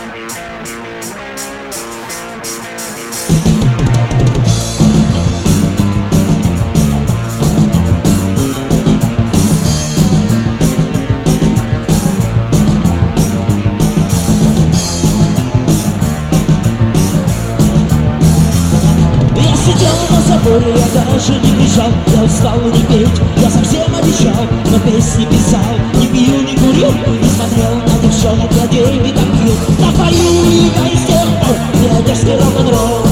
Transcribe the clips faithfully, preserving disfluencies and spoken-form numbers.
Я даже не кричал, я устал не петь, я совсем обещал, но песни писал, не пил, не курил, не смотрел на девчонок, я деньги топил. Напою и я и с тех пор пионерский рок-н-ролл.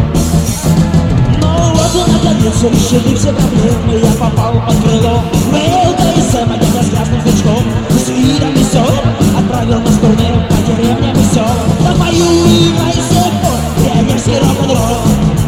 Но вот и наконец решили все проблемы, я попал под крыло ВЛКСМ, дядя с красным значком, с видом веселым отправил нас в турне по деревням и селам. Напою и я и с тех пор пионерский рок-н-ролл.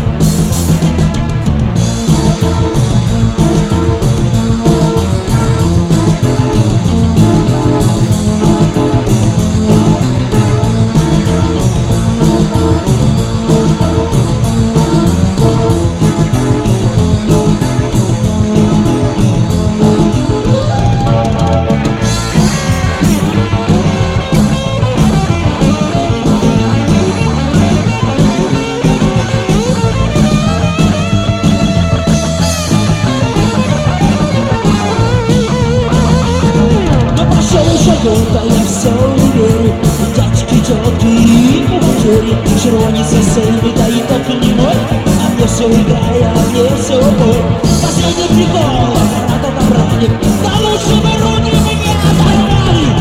Да я все не верю, дядьки, тетки и бухгалтери, червонец и сейвы, да и тот не мой, а мне все играя, а мне все бой. Последний прикол, а то добрали, да лучше бы руки мне оторвали.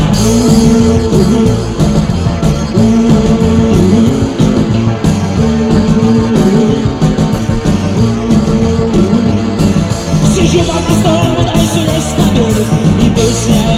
Сижу под мостом, пытаюсь улезть на берег, и песня